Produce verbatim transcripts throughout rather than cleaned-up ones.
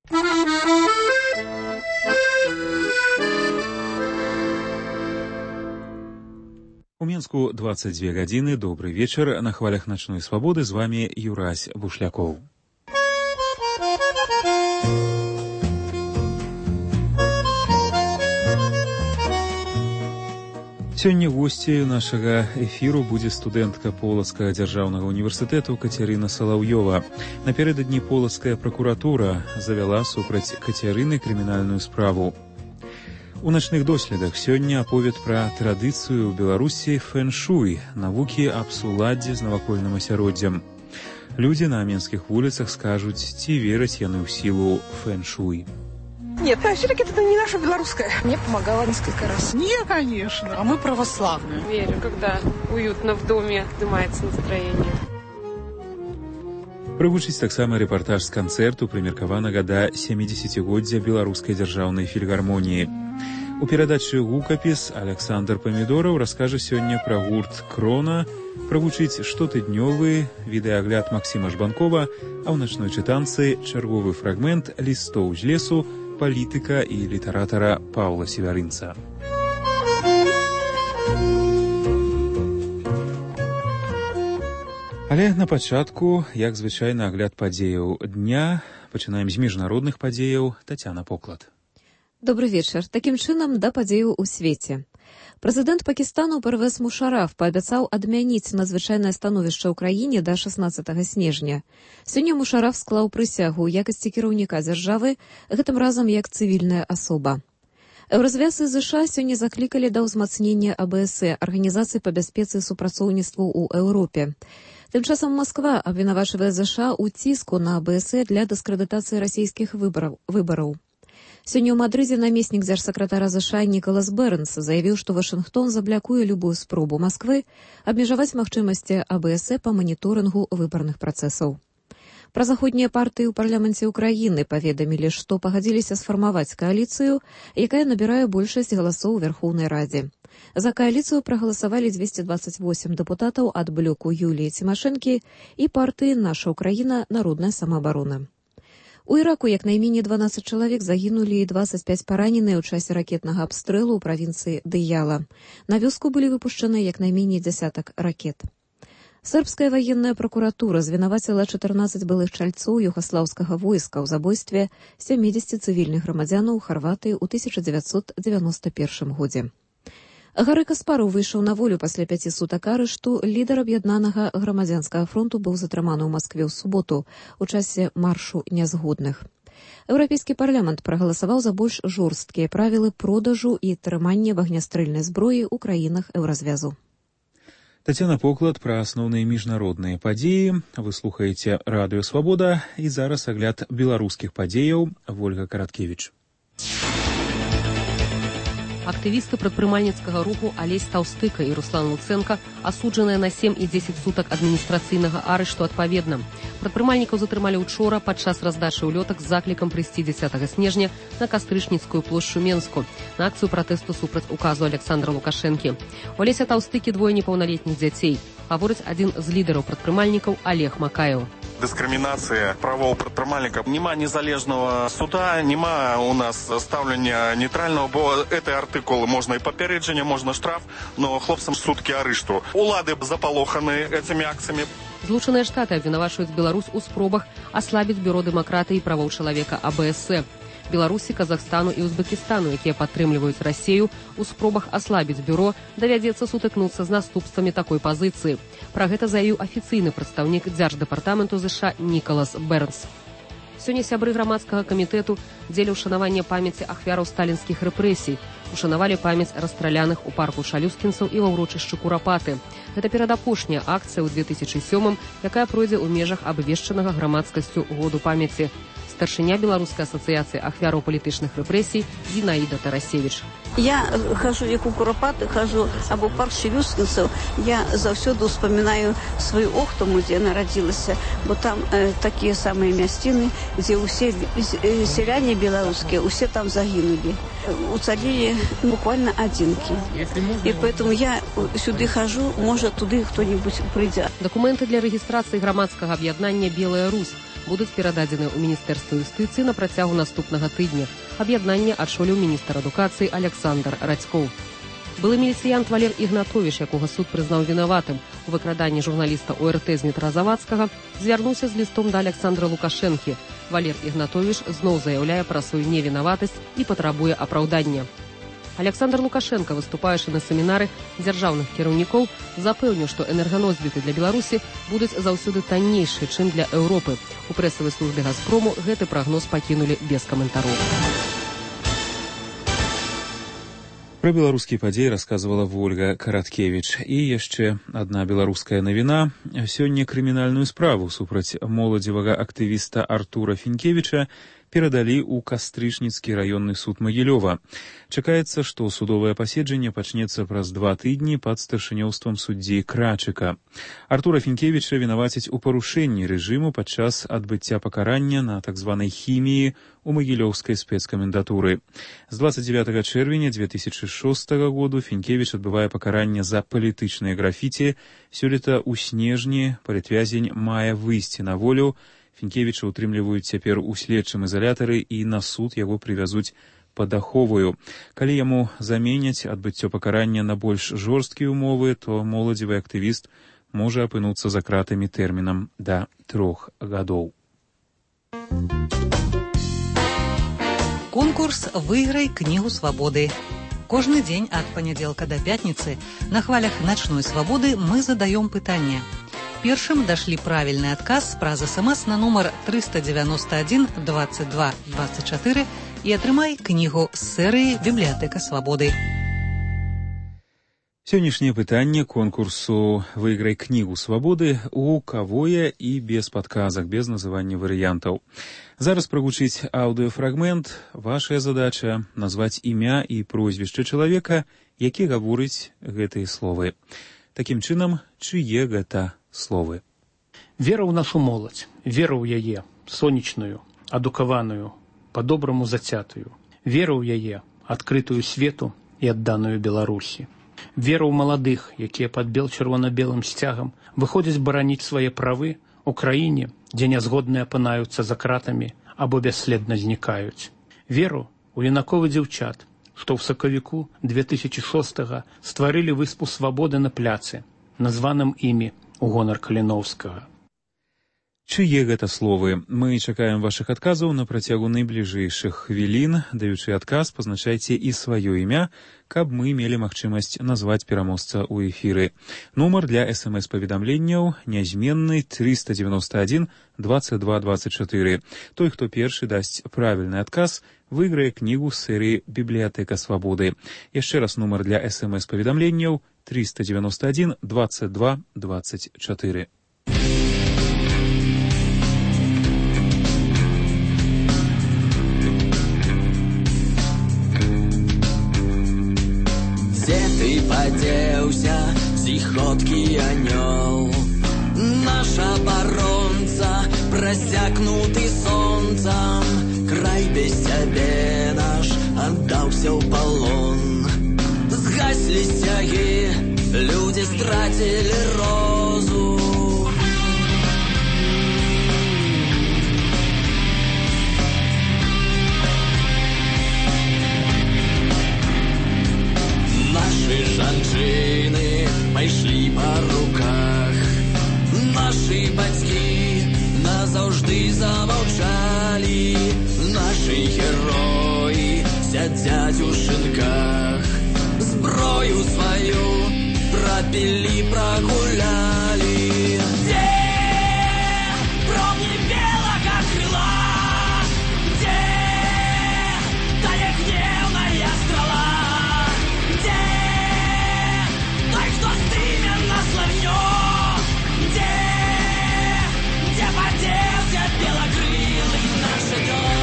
У Мінску двадцать две гадзіны. Добрый вечер. На хвалях Начной Свободы з вами Юрась Бушляков. Сёння госцей нашага эфіру будзе студэнтка Полацкага дзяржаўнага універсітэту Кацярына Салаўёва. Напярэдадні полацкая пракуратура завяла супраць Кацярыны крымінальную справу. У начных доследах сёння аповед пра традыцыю ў Беларусі фэн-шуй, навукі аб суладдзі з навакольным асяроддзем. Людзі на менскіх вуліцах скажуць, ці вераць яны ў сілу фэн-шуй. Нет, все-таки это не наша белорусская. Мне помогала несколько раз. Не, конечно, а мы православные. Верю, когда уютно в доме, поднимается настроение. Прыгучыць таксама рэпартаж з канцэрту, прымеркаванага да сямідзесяцігоддзя беларускай дзяржаўнай фільгармоніі. У перадачы «Гукапіс» Александр Памідораў раскажа сёння пра гурт «Крона», прагучыць штотыднёвы відэагляд Максіма Жбанкова, а ў начной чытанцы чарговы фрагмент «Лістоў з лесу» палітыка і літаратара Паўла Севярынца. Але на пачатку, як звычайна, агляд падзеяў дня. Пачынаем з міжнародных падзеяў. Тацяна Поклад. Добрый вечар. Такім чынам, да падзеяў у свеце. Прэзідэнт Пакістану Парвез Мушараф паабяцаў адмяніць надзвычайнае становішча ў краіне да шаснаццатага снежня. Сёння Мушараф склаў прысягу ў якасці кіраўніка дзяржавы, гэтым разам як цывільная асоба. Еўразвяз і ЗША сёння заклікалі да ўзмацнення А Б С, Арганізацыі па бяспецы і супрацоўніцтву ў Еўропе. Тым часам Масква абвінавачвае ЗША ў ціску на А Б С для дыскрэдытацыі расійскіх выбараў. Сёння ў Мадрыдзе намеснік дзяржсакратара ЗША Нікалас Бернс заявіў, што Вашынгтон заблякуе любую спробу Масквы абмежаваць магчымасці А Б С па маніторынгу выбарных працэсаў. Празаходнія партыі ў парламенце ўкраіны паведамілі, што пагадзіліся сфармаваць кааліцыю, якая набірае большасць галасоў у Верхоўнай Радзе. За кааліцыю прагаласавалі дзвесце дваццаць восем дэпутатаў ад блоку Юліі Цімашэнкі і партыі «Наша Украіна. Народная самаабарона». У Іраку як найменей дванаццаць чалавек загінулі і дваццаць пяць параненыя ў часе ракетнага абстрэлу ў правінцыі Дыяла. На вёску былі выпушчаны як найменей дзясятак ракет. Сербская военная прокуратура звінаваціла чатырнаццаць былых чальцоў югаслаўскага войска ў забойстве сямідзесяці цывільных грамадзянаў Харватыі ў тысяча дзевяцьсот дзевяноста першым годзе. Гары Каспараў выйшаў на волю пасля пяці сутак арышту. Лідар аб'яднанага грамадзянскага фронту быў затрыманы ў Маскве ў суботу у часе маршу нязгодных. Еўрапейскі парламент прагаласаваў за больш жорсткія правілы продажу і трымання вагнястрэльнай зброі ў краінах еўразвязу. Тацяна Поклад пра асноўныя міжнародныя падзеі. Вы слухаеце Радыё Свабода, і зараз агляд беларускіх падзеяў. Вольга Караткевіч. Актывісты прадпрымальніцкага руху Алесь Таўстыка і Руслан Луцэнка асуджаныя на сем і дзесяць сутак адміністрацыйнага арышту адпаведна. Прадпрымальнікаў затрымалі ўчора падчас раздачы ўлётак з заклікам прыйсці дзесятага снежня на Кастрычніцкую плошчу Менску на акцыю пратэсту супраць указу Александра Лукашэнкі. У Алеся Таўстыкі двое непаўналетніх дзяцей. Гаворыць адзін з лідараў прадпрымальнікаў Олег Макаеў. Дыскрымінацыя правоў прадпрымальнікаў. Нема незалежнага суда, нема у нас стаўлення нейтральнага, бо гэты артыкул можна і папярэджанне, можна штраф, но хлопцам суткі арышту. Улады запалоханы гэтымі акцыямі. Злучаныя Штаты абвінавачваюць Беларусь у спробах аслабіць бюро дэмакратыі і правоў чалавека А Б С. Беларусі, Казахстану і Узбекістану, якія падтрымліваюць Расію, у спробах аслабіць бюро давядзецца сутыкнуцца з наступствамі такой пазіцыі. Пра гэта заявіў афіцыйны прадстаўнік дзярждэпартаменту ЗША Нікалас Бернс. Сёння сябры грамадскага камітэту дзеля ўшанавання памяці ахвяраў сталінскіх рэпрэсій. Ушанавалі памяць расстраляных у парку шалюскінцаў і ва ўрочышчы Курапаты. Гэта перадапошняя акцыя ў две тысячы сёмым, якая пройдзе ў межах абвешчанага грамадскасцю году памяці. Старшыня Беларускай асацыяцыі ахвяраў палітычных рэпрэсій Зінаіда Тарасевіч. Я хожу як у Курапаты, хожу або парк шалюскінцаў. Я заўсёды ўспамінаю сваю Охтаму, дзе нарадзілася, бо там э, такія самыя мясціны, дзе ўсе э, сяляне беларускія, усе там загінулі. Уцалілі буквально адзінкі. І поэтому я сюды хожу, можа туды хто-нибудь прыйдзе. Дакументы для рэгістрацыі грамадскага аб'яднання «Белая Русь» будуць перададзены ў Міністэрства юстыцыі на працягу наступнага тыдня. Аб'яднанне адшоліў міністр адукацыі Александр Радзькоў. Былы міліцыянт Валер Ігнатовіч, якога суд прызнаў вінаватым у выкраданні журналіста О Р Т Змітра Завадскага, звярнуўся з лістом да Александра Лукашэнкі. Валер Ігнатовіч зноў заяўляе пра сваю невінаватасць і патрабуе апраўдання. Александр Лукашенко, выступаючы на семінары дзяржаўных кіраўнікоў, запэўніў, што энерганосьбіты для Беларусі будуць заўсёды таннейшыя, чым для Еўропы. У прэсавай службе «Газпрому» гэты прагноз пакінулі без каментароў. Пра беларускія падзеі расказвала Вольга Караткевіч. І яшчэ адна беларуская навіна. Сёння крымінальную справу супраць моладзевага актывіста Артура Фінкевіча перадалі ў Кастрычніцкі раённы суд Магілёва. Чакаецца, што судовае паседжанне пачнецца праз два тыдні пад старшынёўствам суддзі Крачыка. Артура Фінкевіча вінавацяць у парушэнні рэжыму падчас адбыцця пакарання на так званай хіміі у Магілёўскай спецкамендатуры. З двадцать девятого чэрвеня две тысячи шостого году Фінкевіч адбывае пакаранне за палітычнае графіці. Сёлета ў снежні палітвязень мае выйсці на волю. Фінкевіча утрымліваюць цяпер у следчым ізалятары і на суд яго прывязуць пад аховаю. Калі яму заменяць адбыццё пакарання на больш жорсткія ўмовы, то моладзевы актывіст можа апынуцца за кратамі тэрмінам да трох гадоў. Конкурс «Выиграй книгу свободы». Кожны дзень ад панядзелка да пятніцы на хвалях начной свободы мы задаем пытанне. Першым дашлі правільны адказ праз смс на нумар триста девяносто один двадцать два двадцать четыре і атрымай кнігу з серыі «Бібліятэка свабоды». Сённяшняе пытанне конкурсу «Выиграй кнігу свабоды» гукавое і без падказак, без называння варыянтаў. Зараз прагучыць аўдыёфрагмент. Вашая задача — назваць імя і прозвішча чалавека, які гаворыць гэтыя словы. Такім чынам, чые гэта словы? Вера ў нашу моладзь, вера ў яе, сонечную, адукаваную, па-добраму зацятую. Вера ў яе, адкрытую свету і адданую Беларусі. Вера ў маладых, якія пад бел-чырвона-белым сцягам выходзяць бараніць свае правы ў краіне, дзе нязгодныя апынаюцца за кратамі або бясследна знікаюць. Веру ў юнаковы дзяўчат, што ў сакавіку две тысячи шостого стварылі выспу свабоды на пляцы, названым імі у гонар Каліноўскага. Чые гэта словы? Мы чакаем вашых адказаў на працягу найбліжэйшых хвілін. Даючы адказ, пазначайце і сваё імя, каб мы мелі магчымасць назваць пераможца ў эфіры. Нумар для эс-эм-эс-паведамленняў нязменны триста девяносто один двадцать два двадцать четыре. Той, хто першы дасць правільны адказ, выйграе кнігу з серыі «Бібліятэка свабоды». Яшчэ раз нумар для эс-эм-эс-паведамленняў триста девяносто один двадцать два двадцать четыре. Дзе ты падзеўся, зіхоткі анёл? Наш абаронца, прасякнуты сонцам, край без цябе наш аддаўся ў палон. Згаслі сцягі, людзі страцілі розум. Нашы жанчыны пайшлі па руках, нашы бацькі назаўжды замаўчалі, нашы героі сядзяць у шынках, зброю сваю прапілі, прагулялі. Дзе промні белага крыла? Дзе тая гневная страла? Дзе той, хто здыме на славнё? Дзе, дзе падзеўся белакрылы наш анёл?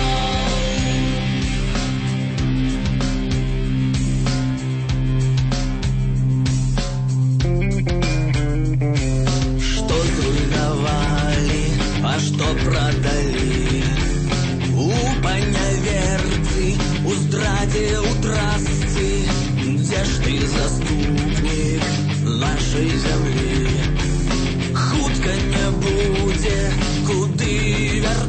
Што зруйнавалі, а што прадалі? У паняверцы, у здрадзе, у трасцы. Дзе ж ты, заступнік нашай зямлі? Хутка не будзе куды вярнуцца.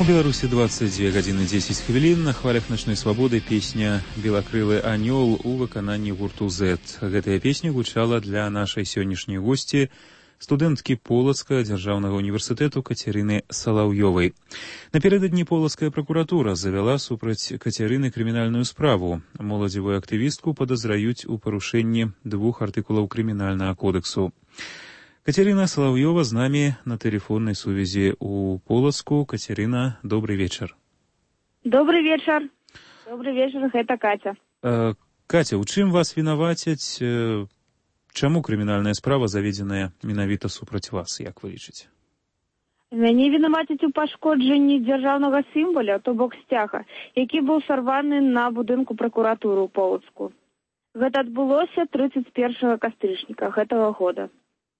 У Беларусі двадцать две гадзіны дзесяць хвілін. На хвалях начной свабоды песня «Белакрылы анёл» у выкананні гурту «Зет». Гэтая песня гучала для нашай сённяшняй госці, студэнткі Полацкага дзяржаўнага універсітэту Кацярыны Салаўёвай. Напярэдадні полацкая пракуратура завяла супраць Кацярыны крымінальную справу. Моладзевую актывістку падазраюць у парушэнні двух артыкулаў крымінальнага кодексу. Кацярына Салаўёва з намі на тэлефоннай сувязі у Полацку. Кацярына, добрый вечар. Добрый вечар. Добрый вечар, гэта Катя. Э, Катя, у чым вас вінавацяць? Э, чаму крымінальная справа заведзеная менавіта супраць вас, як вы лічыце? Мяне вінавацяць у пашкоджанні дзяржаўнага сімваля, то бок сцяга, які быў сарваны на будынку пракуратуры ў Полацку. Гэта адбылося тридцать першага кастрычніка гэтага года.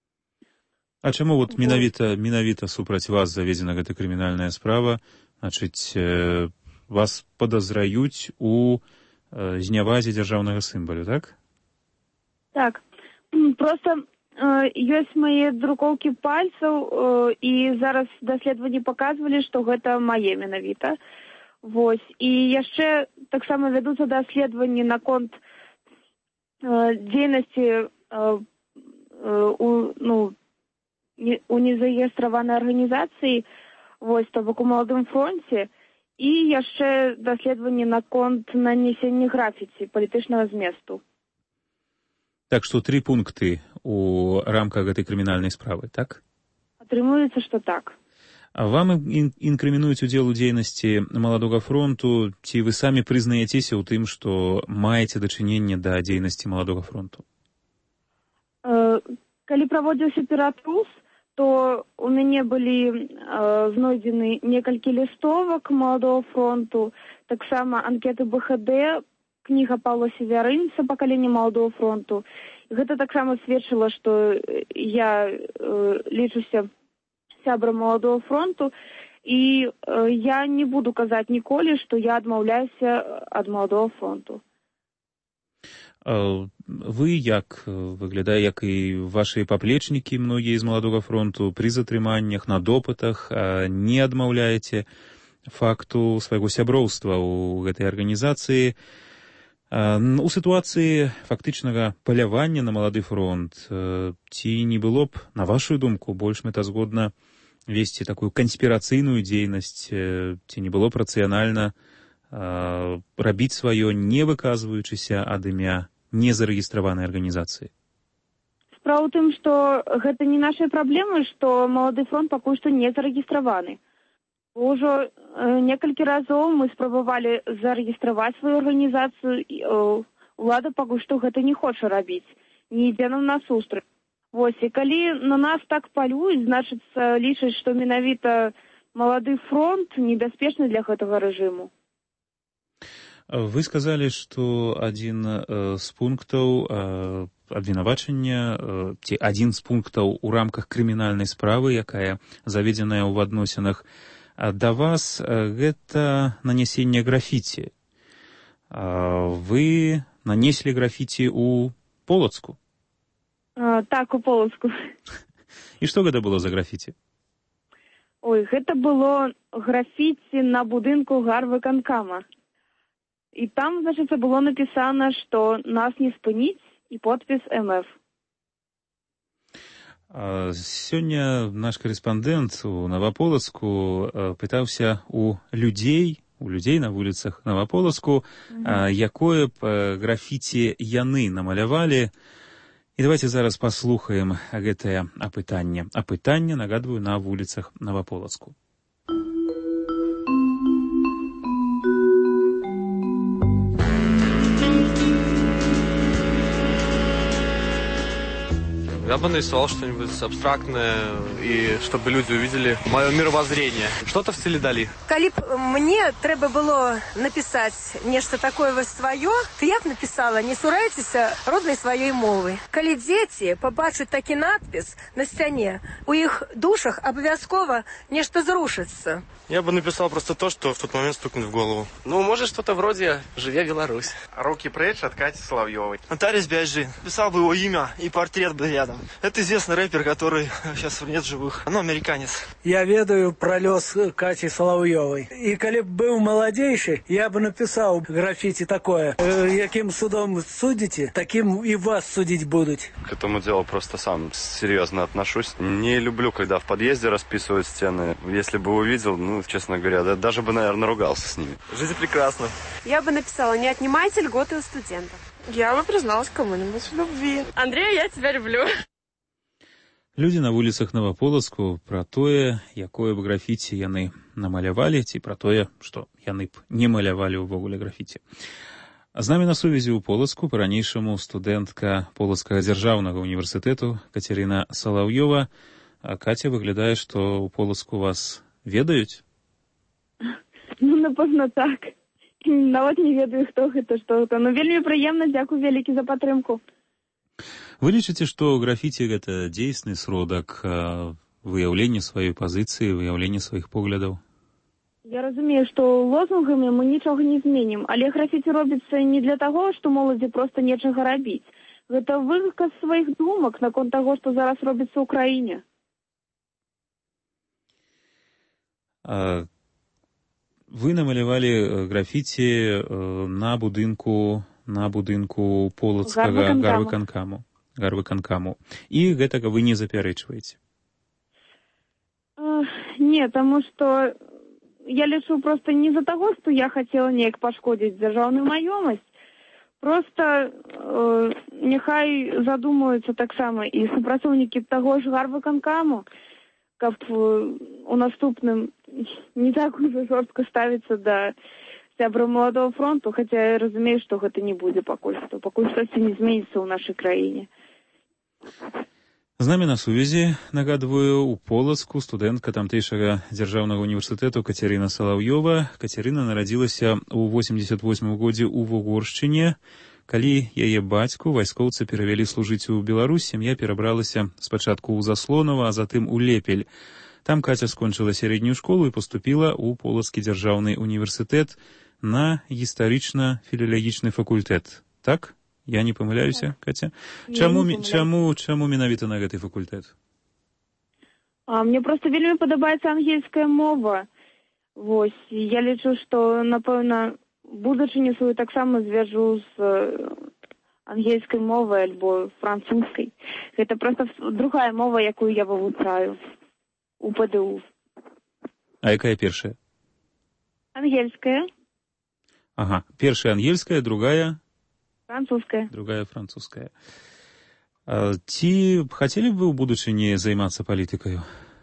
А чаму вот менавіта менавіта супраць вас заведзена гэта крымінальная справа? Значыць, э, вас падазраюць у э, знявазе дзяржаўнага сімвалю, так? Так. Просто э, ёсць мае друкоўкі пальцаў, э, і зараз даследаванні паказвалі, што гэта мае менавіта. Вось. І яшчэ таксама вядуцца даследаванні наконт э, дзейнасці э, э, у, ну, у незарэгістраванай арганізацыі, вось, то бок у маладым фронце, і яшчэ даследаванні наконт нанесення графіці палітычнага зместу. Так што тры пункты у рамках гэтай крымінальнай справы, так? Атрымуецца, што так. А вам ін інкрымінуюць удзел у дзейнасці маладога фронту, ці вы самі прызнаецеся ў тым, што маеце дачыненне да дзейнасці маладога фронту? Э, калі праводзіўся ператрус, то у мяне былі э, знойдзены некалькі лістовак маладого фронту, таксама анкеты бэ ха дэ, кніга Паўла Севярынца «Пакаленне маладого фронту». І гэта таксама сведчыла, што я э, лічуся сябрам маладого фронту, і э, я не буду казаць ніколі, што я адмаўляюся ад маладого фронту. Вы, як выглядае, як і ваши паплечнікі, многія з маладога фронту, пры затрыманнях, на допытах не адмаўляеце факту свайго сяброўства ў гэтай арганізацыі. У сітуацыі фактычнага палявання на малады фронт, ці не было б, на вашу думку, больш мэтазгодна весці такую канспірацыйную дзейнасць, ці не было б рацыянальна рабіць сваё, не выказваючыся ад імя незарэгістраванай арганізацыі? Справа ў тым, што гэта не наша праблема, што малады фронт пакуль што не зарэгістраваны. Ужо э, некалькі разоў мы спрабавалі зарэгістраваць сваю арганізацыю, і э, улада пакуль што гэта не хоча рабіць, не ідзе нам насустрач. Вось, і калі на нас так палююць, значыцца, лічаць, што менавіта малады фронт небяспечны для гэтага рэжыму. Вы сказалі, што адзін э, з пунктаў э, абвінавачання, э, ці адзін з пунктаў у рамках крымінальнай справы, якая заведзеная ў адносінах да вас, э, гэта нанясенне графіці. Э, вы нанеслі графіці ў Полацку? А, так, у Полацку. І што гэта было за графіці? Ой, гэта было графіці на будынку гарвыканкама. І там, значыць, было напісана, што нас не спыніць, і подпіс эм эф. Сёння наш карэспандэнт у Наваполацку пытаўся у людзей, у людзей на вуліцах Наваполацку, mm-hmm. якое б графіці яны намалявалі. І давайте зараз паслухаем гэтае апытанне. Апытанне, нагадваю, на вуліцах Наваполацку. Я бы нарисовал что-нибудь абстрактное, и чтобы люди увидели мое мировоззрение. Что-то в стиле Дали. Калі б мне трэба было написать нешта такое вось сваё, то я б написала: не цурайцеся роднай сваёй мовы. Калі дзеці побачаць такі надпіс на сцяне, у іх душах абавязкова нешта зрушыцца. Я бы написал просто то, что в тот момент стукнет в голову. Ну, может, что-то вроде «Живе Беларусь». Руки прочь от Кати Соловьевой. Антарис Бяжи. Писал бы его имя и портрет бы рядом. Это известный рэпер, который сейчас нет живых. Ну, американец. Я ведаю про лёс Кати Соловьёвой. И коли б был молодейший, я бы написал граффити такое. Яким судом судите, таким и вас судить будут. К этому делу просто сам серьезно отношусь. Не люблю, когда в подъезде расписывают стены. Если бы увидел, ну, честно говоря, да, даже бы, наверное, ругался с ними. Жизнь прекрасна. Я бы написала: не отнимайте льготы у студентов. Я бы призналась кому-нибудь в любви. Андрей, я тебя люблю. Людзі на вуліцах Новаполацку пра тое, якое б графіці яны намалявалі, ці пра тое, што яны б не малявалі ўвогуле графіці. З намі на сувязі ў Полацку па-ранейшаму студэнтка Полацкага дзяржаўнага універсітэту Кацярына Салаўёва. Катя, выглядае, што ў Полацку вас ведаюць? Ну, напэўна, так. Нават не ведаю, хто гэта, што гэта. Ну, вельмі прыемна, дзякуй вялікі за падтрымку. Вы лічыце, што графіці гэта дзейсны сродак выяўлення сваёй пазіцыі, выяўлення сваіх поглядаў? Я разумею, што лозунгамі мы нічога не зменім, але графіці робіцца не для таго, што моладзі проста нечага рабіць. Гэта выказ сваіх думак наконт таго, што зараз робіцца ў краіне. А, вы намалявалі графіці на будынку на будынку Полацкага гарвыканкаму. гарвыканкаму. І гэтага вы не запярэчваеце? Uh, не, таму што я лічу проста не за таго, што я хацела неяк пашкодзіць дзяржаўную маёмасць. Проста uh, няхай задумаюцца таксама і супрацоўнікі таго ж гарвыканкаму, каб uh, у наступным не так ужо жорстка ставіцца да сябра Маладога фронту, хаця я разумею, што гэта не будзе пакуль што. Пакуль штосьці не зменіцца ў нашай краіне. З намі на сувязі, нагадваю, у Полацку студэнтка тамтэйшага дзяржаўнага універсітэту Кацярына Салаўёва. Кацярына нарадзілася ў восемьдесят восьмым годзе ў Вугоршчыне. Калі яе бацьку вайскоўцы перавялі служыць у Беларусь, сям'я перабралася спачатку ў Заслонава, а затым у Лепель. Там Каця скончыла сярэднюю школу і паступіла ў Полацкі дзяржаўны універсітэт на гістарычна-філалагічны факультэт. Так? Я не памыляюся, Катя? Чаму, не чаму, чаму менавіта на гэты факультэт? А, мне проста вельмі падабаецца ангельская мова. Вось, я лічу, што, напэўна, будучыню сваю таксама звяжу з ангельскай мовай альбо французскай. Гэта проста другая мова, якую я вывучаю у ПДУ. А якая першая? Ангельская. Ага, першая ангельская, другая? Французская. Другая французская. А, ці хацелі б вы ў будучыні займацца палітыкаю?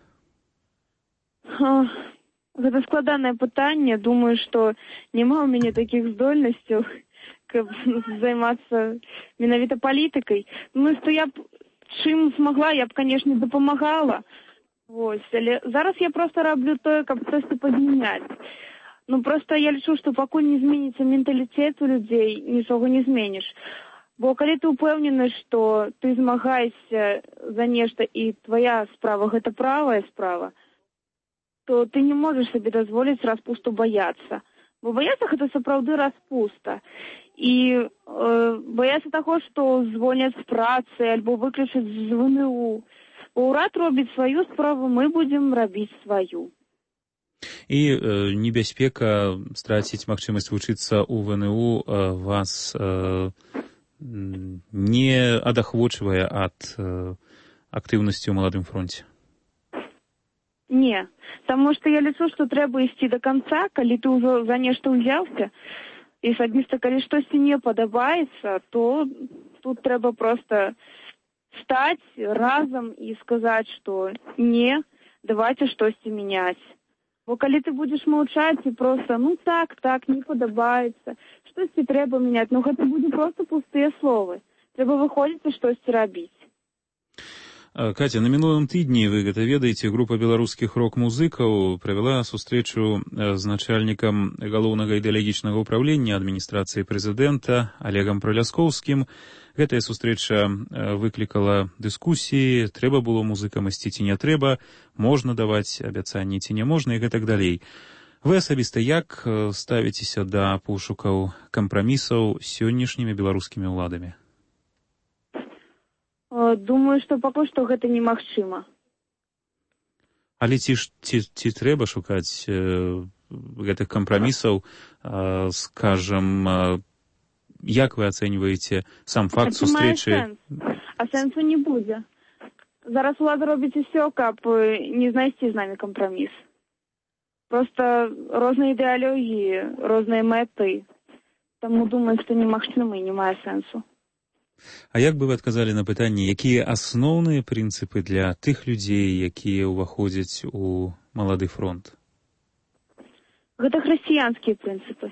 А, гэта складанае пытанне. Думаю, што няма ў мяне такіх здольнасцяў, каб займацца менавіта палітыкай. Ну, што я б чым змагла, я б, канешне, дапамагала. Вось, але зараз я проста раблю тое, каб штосьці пазмяняць. Ну, проста я лічу, што пакуль не зменіцца менталітэт у людзей, нічога не зменіш. Бо калі ты ўпэўнены, што ты змагаешся за нешта і твая справа гэта правая справа, то ты не можаш сабе дазволіць распусту баяцца. Бо баяцца гэта сапраўды распуста. І э, баяцца таго, што звольняць з працы альбо выключаць з ВНУ. Бо ўрад робіць сваю справу, мы будзем рабіць сваю. І э, небяспека страціць магчымасць вучыцца ў ВНУ э, вас э, не адахвочвае ад э, актыўнасці ў маладым фронце? Не, таму што я лічу, што трэба ісці да канца, калі ты ўжо за нешта ўзяўся, і асабіста, калі штосьці не падабаецца, то тут трэба проста стаць разам і сказаць, што не, давайте штосьці мяняць. Бо калі ты будзеш маўчаць і проста, ну так, так, не падабаецца, штосьці трэба мяняць, ну гэта будзе проста пустыя словы. Трэба выходзіць і штосьці рабіць. Катя, на мінулым тыдні, вы гэта ведаеце, група беларускіх рок-музыкаў правяла сустрэчу з начальнікам галоўнага ідэалагічнага ўправлення адміністрацыі прэзідэнта Олегам Праляскоўскім. Гэтая сустрэча выклікала дыскусіі, трэба было музыкам ісці ці не трэба, можна даваць абяцанні ці не можна і гэтак далей. Вы асабіста як ставіцеся да пошукаў кампрамісаў з сённяшнімі беларускімі ўладамі? Думаю, што пакуль што гэта немагчыма. Але ці, ці, ці трэба шукаць э, гэтых кампрамісаў, э, скажам, э, як вы ацэньваеце сам факт сустрэчы? Сэнс. А сэнсу не будзе. Зараз улада робіць усё, каб не знайсці з намі кампраміс. Проста розныя ідэалогіі, розныя мэты. Таму думаю, што немагчыма і не мае сэнсу. А як бы вы адказалі на пытанне, якія асноўныя прынцыпы для тых людзей, якія ўваходзяць у малады фронт? Гэта хрысціянскія прынцыпы.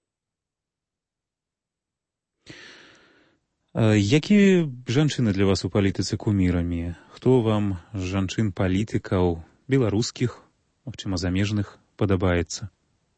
Якія жанчыны для вас у палітыцы кумірамі? Хто вам з жанчын-палітыкаў, беларускіх, магчыма, замежных, падабаецца?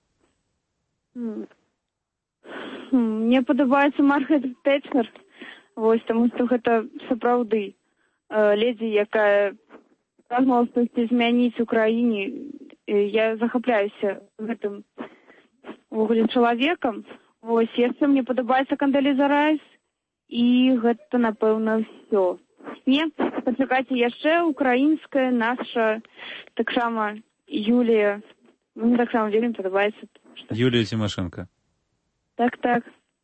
Мне падабаецца Маргарет Тэчнер. Вось, таму што гэта сапраўды э, ледзі, якая прагнула штосьці змяніць у краіне. Я захапляюся гэтым увогуле чалавекам. Вось, яшчэ мне падабаецца Кандаліза Райс, і гэта, напэўна, ўсё. Не, пачакайце, яшчэ украінская наша, таксама Юлія. Мне таксама вельмі падабаецца. Юлія Тимошенко. Так, так.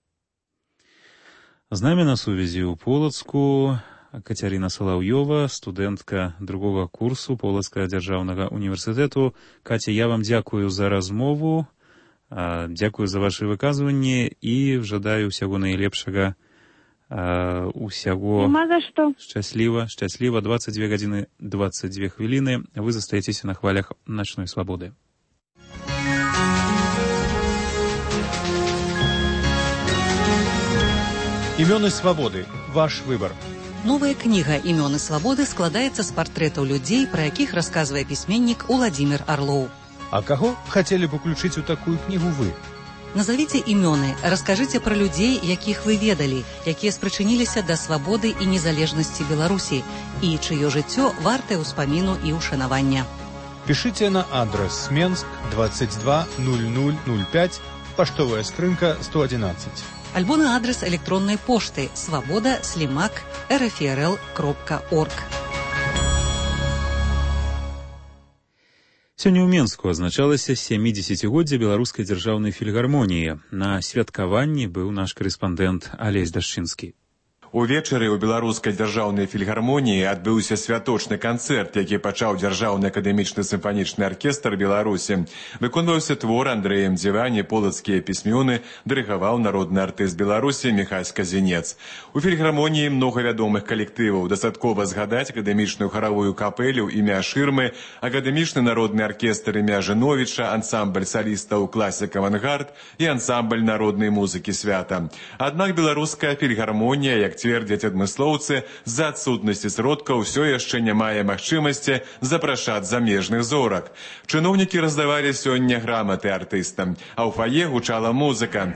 З намі на сувязі ў Полацку Кацярына Салаўёва, студэнтка другога курсу Полацкага дзяржаўнага універсітэту. Катя, я вам дзякую за размову, дзякую за вашы выказванні і жадаю ўсяго найлепшага, усяго шчасліва, шчасліва. двадцать две гадзіны двадцать две хвіліны. Вы застаецеся на хвалях начной свабоды. Імёны свабоды. Ваш выбор. Новая кніга «Імёны свабоды» складаецца з партрэтаў людзей, пра якіх расказвае пісьменнік Уладзімір Арлоў. А каго хацелі б уключыць у такую кнігу вы? Назавіце імёны, раскажыце пра людзей, якіх вы ведалі, якія спрычыніліся да свабоды і незалежнасці Беларусі, і чыё жыццё вартае ўспаміну і ўшанавання. Пішыце на адрес Менск двадцать два ноль ноль ноль пять, паштовая скрынка сто одиннадцать. Альбо на адрес электронной пошты свобода слимак эр эф эр эл кропка орг. Сёння ў Менску адзначалася сямідзесяцігоддзе беларускай дзяржаўнай фільгармоніі. На святкаванні быў наш карэспандэнт Алесь Дашчынскі. Увечары ў беларускай дзяржаўнай фільгармоніі адбыўся святочны канцэрт, які пачаў дзяржаўны акадэмічны сімфанічны аркестр Беларусі. Выконваўся твор Андрэем Дзівані, полацкія пісьмёны, дырыгаваў народны артыст Беларусі Міхась Казінец. У фільгармоніі многа вядомых калектываў. Дастаткова згадаць акадэмічную харавую капелю імя Шырмы, акадэмічны народны аркестр імя Жыновіча, ансамбль салістаў класік авангард і ансамбль народнай музыкі свята. Аднак беларуская фільгармонія, як цвердзяць адмыслоўцы, з-за адсутнасці сродкаў ўсё яшчэ не мае магчымасці запрашаць замежных зорак. Чыноўнікі раздавалі сёння граматы артыстам, а ў фае гучала музыка.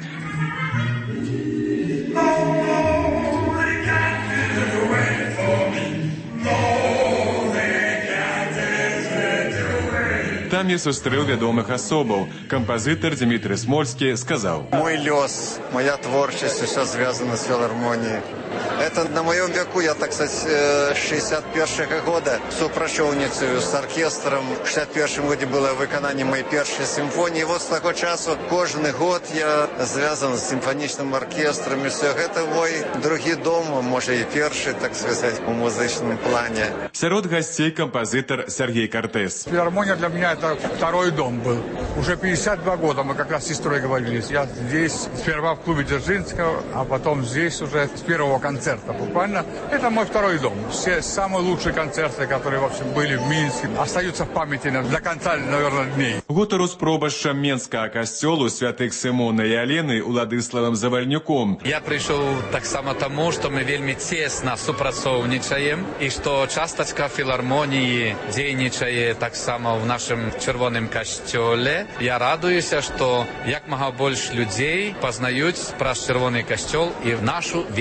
Там я сустрэў вядомых асобаў. Кампазітар Дмітрий Смольскі сказаў: «Мой лёс, моя творчасць, усё звязана з філармоніяй. Это на моем веку, я, так сказать, с шестьдесят первого года супрацоўніцаю с оркестром. В шестьдесят первом году было выканание моей первой симфонии. И вот с того часу, каждый год я связан с симфоничным оркестром. И все это мой другой дом, может и первый, так сказать, в музычном плане. Сярод гостей композитор Сергей Кортес. Филармония для меня это второй дом был. Уже пятьдесят два года мы как раз с сестрой говорились. Я здесь сперва в клубе Дзержинского, а потом здесь уже с первого концерта. Буквально это мой второй дом. Все самые лучшие концерты, которые вообще были в Минске, остаются в памяти до конца, наверное, дней. Гутару з пробашчам Менскага касцёлу святых Сымона і Алены Уладыславам Завальнюком. Я пришел так само тому, что мы вельми тесно супрацоўнічаем, и что часточка филармонии дзейнічае так само в нашем Червоном касцёле. Я радуюсь, что як мага больш людей познают про Червоный касцёл и нашу величную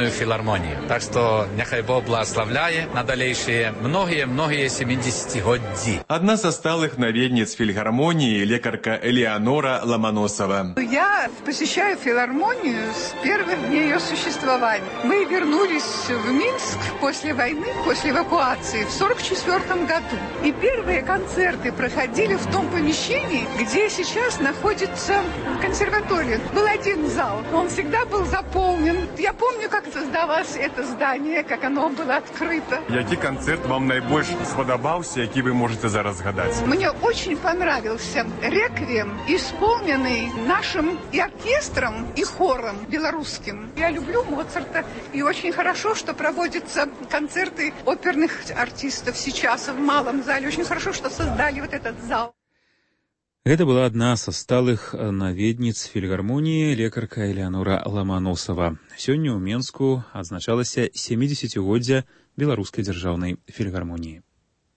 Народную филармонию. Так что нехай Бог благословляет на дальнейшие многие-многие семидесятигоддзі. Одна со сталых наведниц филармонии – лекарка Элеонора Ломоносова. Я посещаю филармонию с первых дней ее существования. Мы вернулись в Минск после войны, после эвакуации в сорок четвёртом году. И первые концерты проходили в том помещении, где сейчас находится консерватория. Был один зал, он всегда был заполнен. Я помню, как создавалось это здание, как оно было открыто. Який концерт вам найбольш сподобався, який ви можете зараз згадати? Мне очень понравился реквием, исполненный нашим и оркестром, и хором белорусским. Я люблю Моцарта, и очень хорошо, что проводятся концерты оперных артистов сейчас в малом зале. Очень хорошо, что создали вот этот зал. Гэта была адна са сталых наведніц фільгармоніі лекарка Элеонора Ломоносова. Сёння ў Менску адзначалася сямідзесяцігоддзе беларускай дзяржаўнай фільгармоніі.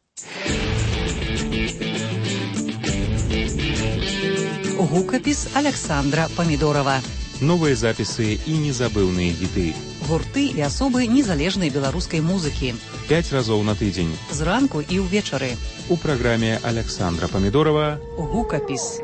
Гукапіс Александра Памідорова. Новыя запісы і незабыўныя хіты. Гурты і асобы незалежнай беларускай музыкі. Пяць разоў на тыдзень. Зранку і ўвечары. У праграме Александра Памідорова Гукапіс.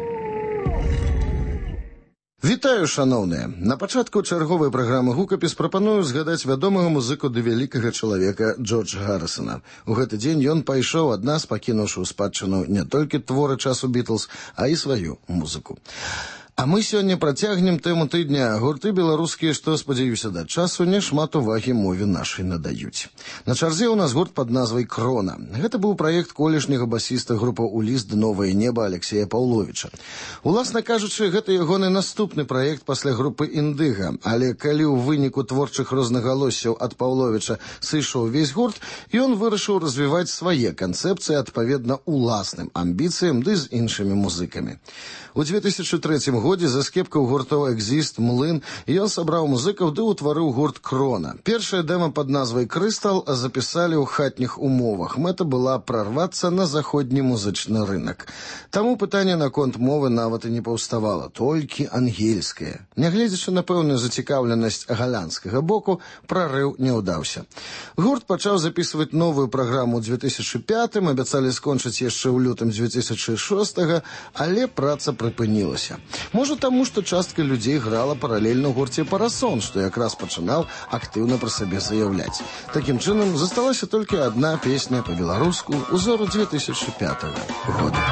Вітаю, шаноўныя! На пачатку чарговай праграмы «Гукапіс» прапаную згадаць вядомага музыку ды вялікага чалавека Джорджа Гаррісона. У гэты дзень ён пайшоў ад нас, пакінуўшы ў спадчыну не толькі творы часу «Бітлз», а і сваю музыку. А мы сёння працягнем тэму тыдня. Гурты беларускія, што, спадзяюся, да часу не шмат увагі мове нашай надаюць. На чарзе ў нас гурт пад назвай «Крона». Гэта быў праект колішняга басіста групы «Уліст Новае неба» Алексея Паўловіча. Уласна кажучы, гэта ягоны наступны праект пасля групы «Індыга». Але калі ў выніку творчых рознагалоссяў ад Паўловіча сышоў увесь гурт, ён вырашыў развіваць свае канцэпцыі адпаведна уласным амбіцыям ды з іншымі музыкамі. У две тысячи третьем годзе за скепкаў гуртоў «Экзіст», «Млын» ён сабраў музыкаў ды ўтварыў гурт «Крона». Першае дэма пад назвай «Крыстал» запісалі ў хатніх умовах. Мэта была прарвацца на заходні музычны рынак. Таму пытанне наконт мовы нават і не паўставала, толькі ангельская. Нягледзячы на пэўную зацікаўленасць галандскага боку, прарыў не ўдаўся. Гурт пачаў запісваць новую праграму ў две тысячи пятым, абяцалі скончыць яшчэ ў лютым две тысячи шостага, але праца прыпынілася. Можа таму, што частка людзей грала паралельна ў гурце «Парасон», што якраз пачынаў актыўна пра сабе заяўляць. Такім чынам, засталася толькі адна песня па-беларуску ўзору две тысячи пятага года.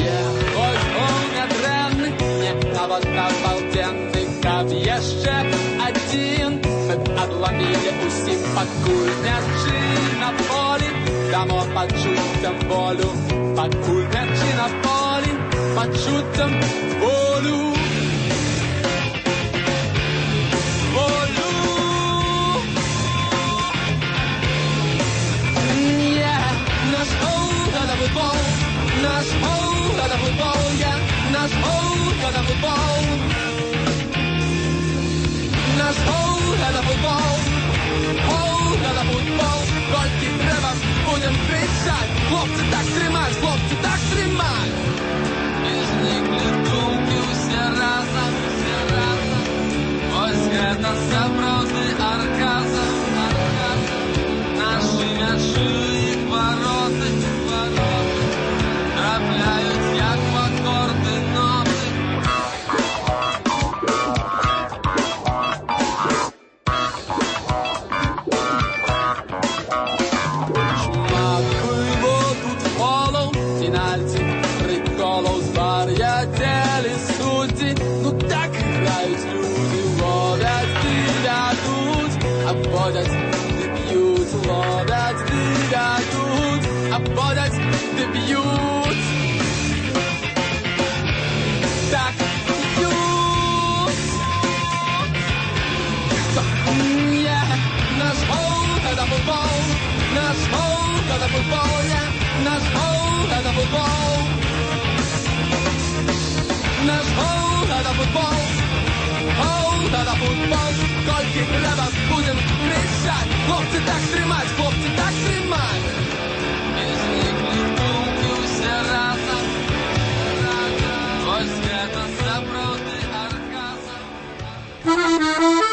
Jeszcze один odłamili усім пакуль мячы на полі, дамо пачуццям волю, пакуль мячы на полі, пачуццям волю. Волю. Yeah, наш оу, это футбол, наш оу, это футбол, yeah, наш оу, это футбол. Наш оу, это футбол, оу, это футбол. Толькі трэба будем кричать, хлопцы, так трымаць, хлопцы, так трымаць. І зніклі думкі ўсе разам, усе разам. Вось гэта сапраўдны арказм, арказм. Нашы мячы, іх вароты, вароты трапляюць, як в акорды ноты. Обводять, ды б'ють, ловять, ды дадуть. Обводять, ды б'ють. Так б'ють. Yeah. Наш оу, это футбол. Наш оу, это футбол. Yeah. Наш оу, это футбол. Наш оу, это футбол. Оу, это футбол. Толькі трэба будем кричать. Хлопцы, так трымаць, хлопцы, так трымаць.